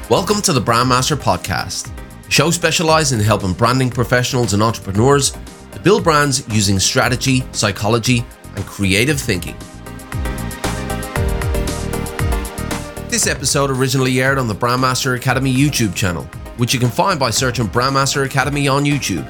Welcome to the Brandmaster Podcast, a show specialized in helping branding professionals and entrepreneurs to build brands using strategy, psychology, and creative thinking. This episode originally aired on the Brandmaster Academy YouTube channel, which you can find by searching Brandmaster Academy on YouTube.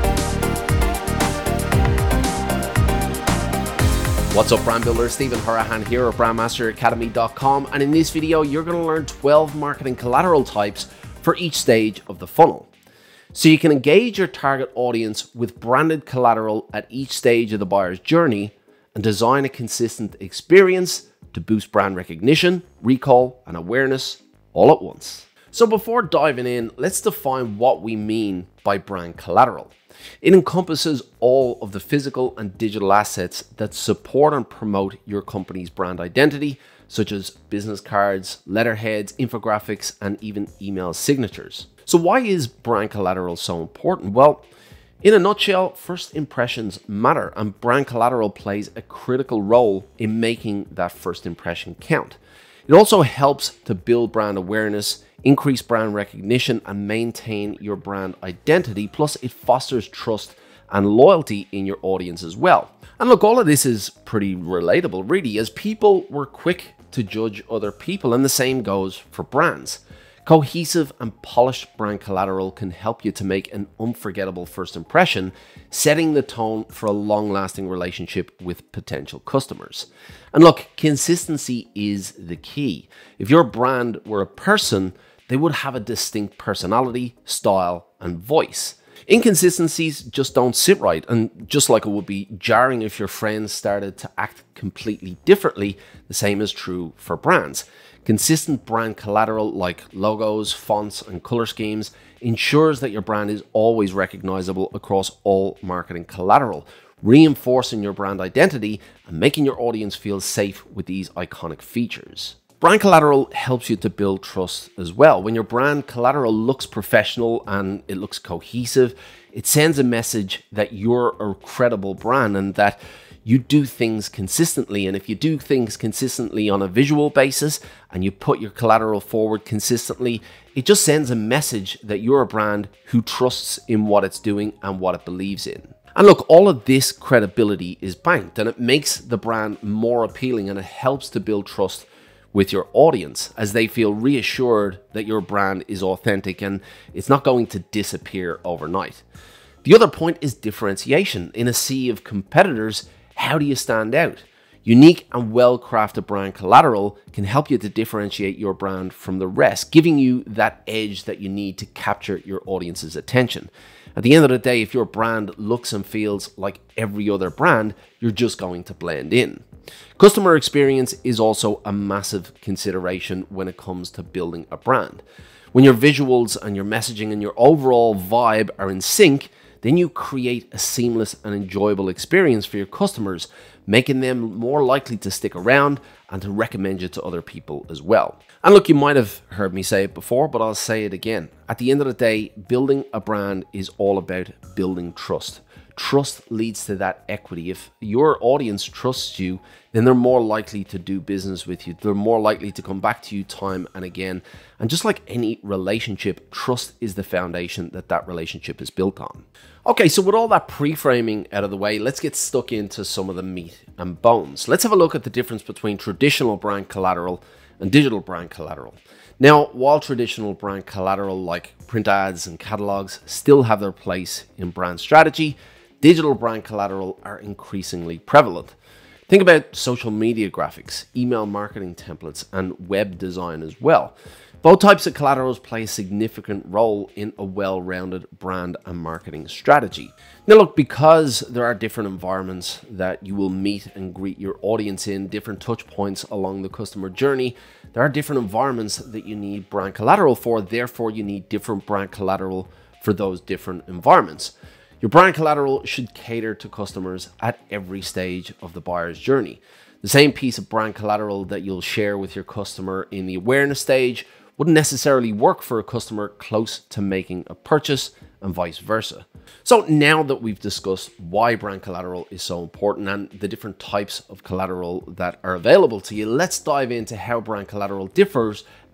What's up, brand builder? Stephen Horahan here at brandmasteracademy.com, and in this video you're going to learn 12 marketing collateral types for each stage of the funnel. So you can engage your target audience with branded collateral at each stage of the buyer's journey and design a consistent experience to boost brand recognition, recall, and awareness all at once. So before diving in, let's define what we mean by brand collateral. It encompasses all of the physical and digital assets that support and promote your company's brand identity, such as business cards, letterheads, infographics, and even email signatures. So why is brand collateral so important? Well, in a nutshell, first impressions matter, and brand collateral plays a critical role in making that first impression count. It also helps to build brand awareness, increase brand recognition, and maintain your brand identity. Plus, it fosters trust and loyalty in your audience as well. And look, all of this is pretty relatable, really, as people were quick to judge other people, and the same goes for brands. Cohesive and polished brand collateral can help you to make an unforgettable first impression, setting the tone for a long-lasting relationship with potential customers. And look, consistency is the key. If your brand were a person, they would have a distinct personality, style, and voice. Inconsistencies just don't sit right, and just like it would be jarring if your friends started to act completely differently, the same is true for brands. Consistent brand collateral like logos, fonts, and color schemes ensures that your brand is always recognizable across all marketing collateral, reinforcing your brand identity and making your audience feel safe with these iconic features. Brand collateral helps you to build trust as well. When your brand collateral looks professional and it looks cohesive, it sends a message that you're a credible brand and that you do things consistently. And if you do things consistently on a visual basis and you put your collateral forward consistently, it just sends a message that you're a brand who trusts in what it's doing and what it believes in. And look, all of this credibility is banked, and it makes the brand more appealing, and it helps to build trust with your audience as they feel reassured that your brand is authentic and it's not going to disappear overnight. The other point is differentiation. In a sea of competitors, how do you stand out? Unique and well-crafted brand collateral can help you to differentiate your brand from the rest, giving you that edge that you need to capture your audience's attention. At the end of the day, if your brand looks and feels like every other brand, you're just going to blend in. Customer experience is also a massive consideration when it comes to building a brand. When your visuals and your messaging and your overall vibe are in sync, then you create a seamless and enjoyable experience for your customers, making them more likely to stick around and to recommend you to other people as well. And look, you might have heard me say it before, but I'll say it again. At the end of the day, building a brand is all about building trust. Trust leads to that equity. If your audience trusts you, then they're more likely to do business with you. They're more likely to come back to you time and again. And just like any relationship, trust is the foundation that relationship is built on. Okay, so with all that pre-framing out of the way, let's get stuck into some of the meat and bones. Let's have a look at the difference between traditional brand collateral and digital brand collateral. Now, while traditional brand collateral like print ads and catalogs still have their place in brand strategy, digital brand collateral are increasingly prevalent. Think about social media graphics, email marketing templates, and web design as well. Both types of collaterals play a significant role in a well-rounded brand and marketing strategy. Now look, because there are different environments that you will meet and greet your audience in, different touch points along the customer journey, there are different environments that you need brand collateral for, therefore you need different brand collateral for those different environments. Your brand collateral should cater to customers at every stage of the buyer's journey. The same piece of brand collateral that you'll share with your customer in the awareness stage wouldn't necessarily work for a customer close to making a purchase, and vice versa. So now that we've discussed why brand collateral is so important and the different types of collateral that are available to you, let's dive into how brand collateral differs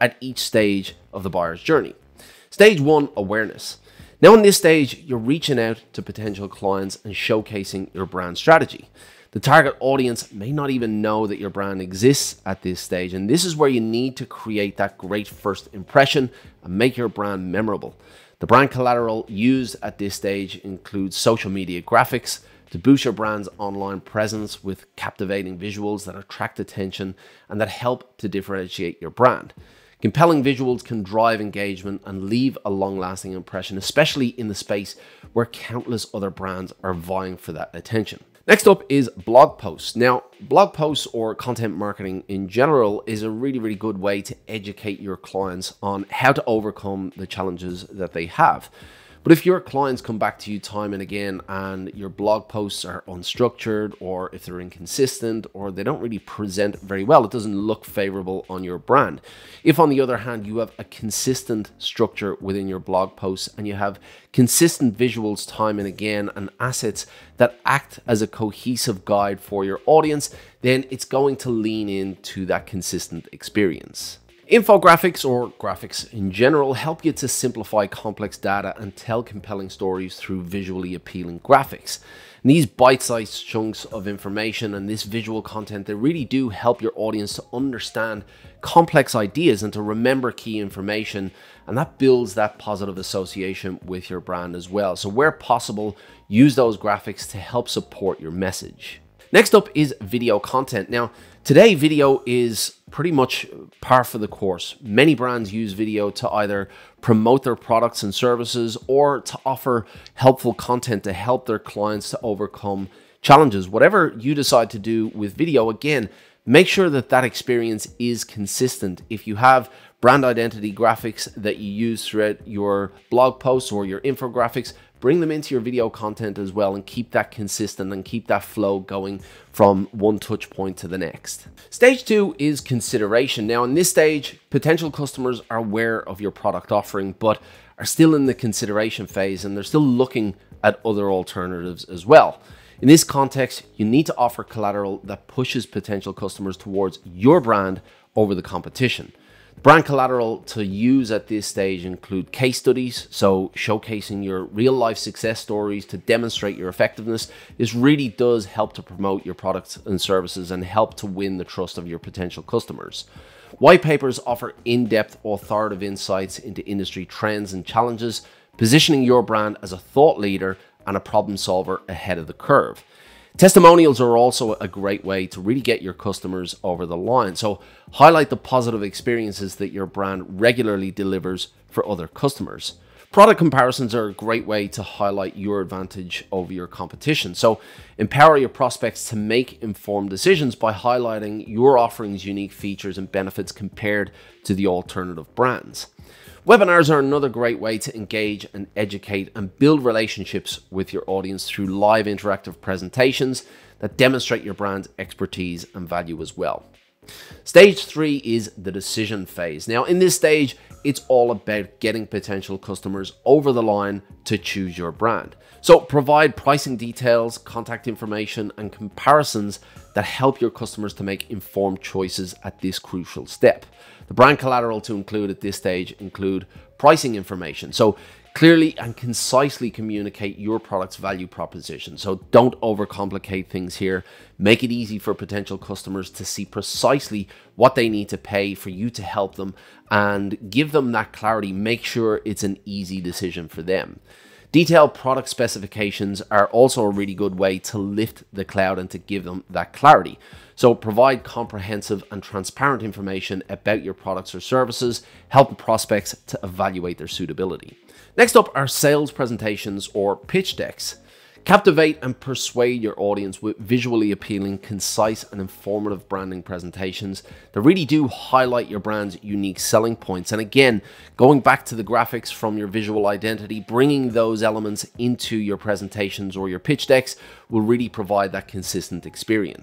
at each stage of the buyer's journey. Stage 1, awareness. Now in this stage, you're reaching out to potential clients and showcasing your brand strategy. The target audience may not even know that your brand exists at this stage, and this is where you need to create that great first impression and make your brand memorable. The brand collateral used at this stage includes social media graphics to boost your brand's online presence with captivating visuals that attract attention and that help to differentiate your brand. Compelling visuals can drive engagement and leave a long-lasting impression, especially in the space where countless other brands are vying for that attention. Next up is blog posts. Now, blog posts or content marketing in general is a really good way to educate your clients on how to overcome the challenges that they have. But if your clients come back to you time and again and your blog posts are unstructured, or if they're inconsistent, or they don't really present very well, it doesn't look favorable on your brand. If on the other hand, you have a consistent structure within your blog posts and you have consistent visuals time and again and assets that act as a cohesive guide for your audience, then it's going to lean into that consistent experience. Infographics, or graphics in general, help you to simplify complex data and tell compelling stories through visually appealing graphics. And these bite-sized chunks of information and this visual content, they really do help your audience to understand complex ideas and to remember key information, and that builds that positive association with your brand as well. So where possible, use those graphics to help support your message. Next up is video content. Now, today video is pretty much par for the course. Many brands use video to either promote their products and services or to offer helpful content to help their clients to overcome challenges. Whatever you decide to do with video, again, make sure that that experience is consistent. If you have brand identity graphics that you use throughout your blog posts or your infographics, bring them into your video content as well and keep that consistent and keep that flow going from one touch point to the next. Stage 2 is consideration. Now in this stage, potential customers are aware of your product offering, but are still in the consideration phase and they're still looking at other alternatives as well. In this context, you need to offer collateral that pushes potential customers towards your brand over the competition. Brand collateral to use at this stage include case studies, so showcasing your real life success stories to demonstrate your effectiveness. This really does help to promote your products and services and help to win the trust of your potential customers. White papers offer in-depth authoritative insights into industry trends and challenges, positioning your brand as a thought leader and a problem solver ahead of the curve. Testimonials are also a great way to really get your customers over the line. So highlight the positive experiences that your brand regularly delivers for other customers. Product comparisons are a great way to highlight your advantage over your competition. So empower your prospects to make informed decisions by highlighting your offering's unique features and benefits compared to the alternative brands. Webinars are another great way to engage and educate and build relationships with your audience through live interactive presentations that demonstrate your brand's expertise and value as well. Stage 3 is the decision phase. Now in this stage, it's all about getting potential customers over the line to choose your brand. So provide pricing details, contact information, and comparisons that help your customers to make informed choices at this crucial step. The brand collateral to include at this stage include pricing information. So clearly and concisely communicate your product's value proposition. So don't overcomplicate things here. Make it easy for potential customers to see precisely what they need to pay for you to help them and give them that clarity. Make sure it's an easy decision for them. Detailed product specifications are also a really good way to lift the cloud and to give them that clarity. So provide comprehensive and transparent information about your products or services, help the prospects to evaluate their suitability. Next up are sales presentations or pitch decks. Captivate and persuade your audience with visually appealing, concise, and informative branding presentations that really do highlight your brand's unique selling points. And again, going back to the graphics from your visual identity, bringing those elements into your presentations or your pitch decks will really provide that consistent experience.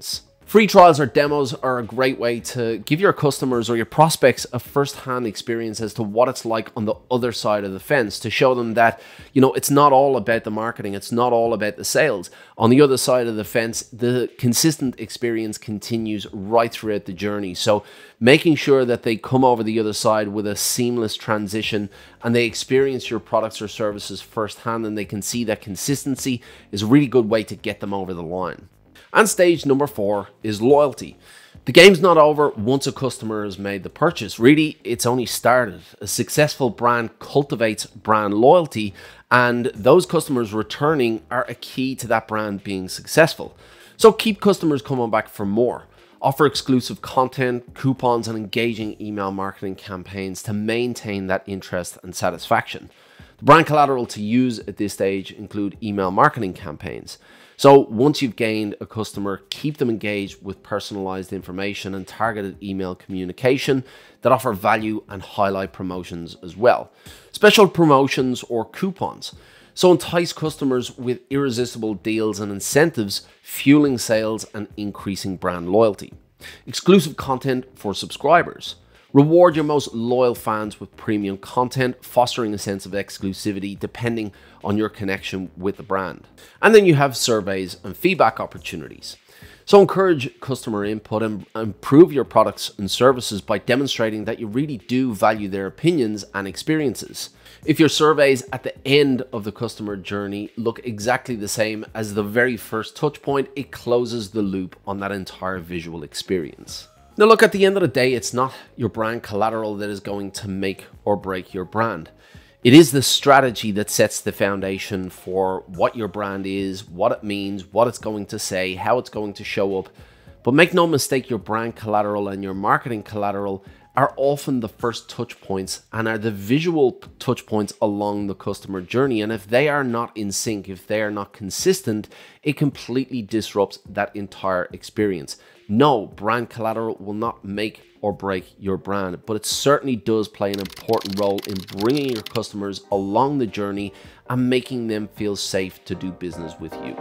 Free trials or demos are a great way to give your customers or your prospects a first-hand experience as to what it's like on the other side of the fence, to show them that, it's not all about the marketing, it's not all about the sales. On the other side of the fence, the consistent experience continues right throughout the journey. So making sure that they come over the other side with a seamless transition and they experience your products or services firsthand and they can see that consistency is a really good way to get them over the line. And stage number 4 is loyalty. The game's not over once a customer has made the purchase. Really, it's only started. A successful brand cultivates brand loyalty, and those customers returning are a key to that brand being successful. So keep customers coming back for more. Offer exclusive content, coupons, and engaging email marketing campaigns to maintain that interest and satisfaction. The brand collateral to use at this stage include email marketing campaigns. So once you've gained a customer, keep them engaged with personalized information and targeted email communication that offer value and highlight promotions as well. Special promotions or coupons. So entice customers with irresistible deals and incentives, fueling sales and increasing brand loyalty. Exclusive content for subscribers. Reward your most loyal fans with premium content, fostering a sense of exclusivity depending on your connection with the brand. And then you have surveys and feedback opportunities. So encourage customer input and improve your products and services by demonstrating that you really do value their opinions and experiences. If your surveys at the end of the customer journey look exactly the same as the very first touch point, it closes the loop on that entire visual experience. Now look, at the end of the day, it's not your brand collateral that is going to make or break your brand. It is the strategy that sets the foundation for what your brand is, what it means, what it's going to say, how it's going to show up. But make no mistake, your brand collateral and your marketing collateral are often the first touch points and are the visual touch points along the customer journey. And if they are not in sync, if they are not consistent, it completely disrupts that entire experience. No, brand collateral will not make or break your brand, but it certainly does play an important role in bringing your customers along the journey and making them feel safe to do business with you.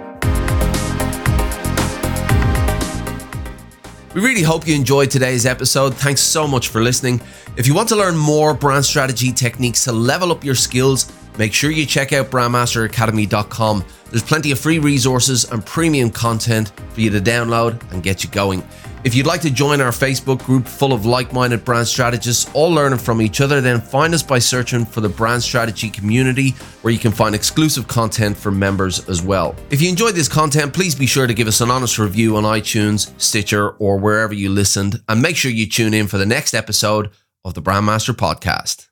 We really hope you enjoyed today's episode. Thanks so much for listening. If you want to learn more brand strategy techniques to level up your skills, make sure you check out brandmasteracademy.com. There's plenty of free resources and premium content for you to download and get you going. If you'd like to join our Facebook group full of like-minded brand strategists, all learning from each other, then find us by searching for the Brand Strategy Community, where you can find exclusive content for members as well. If you enjoyed this content, please be sure to give us an honest review on iTunes, Stitcher, or wherever you listened, and make sure you tune in for the next episode of the Brandmaster Podcast.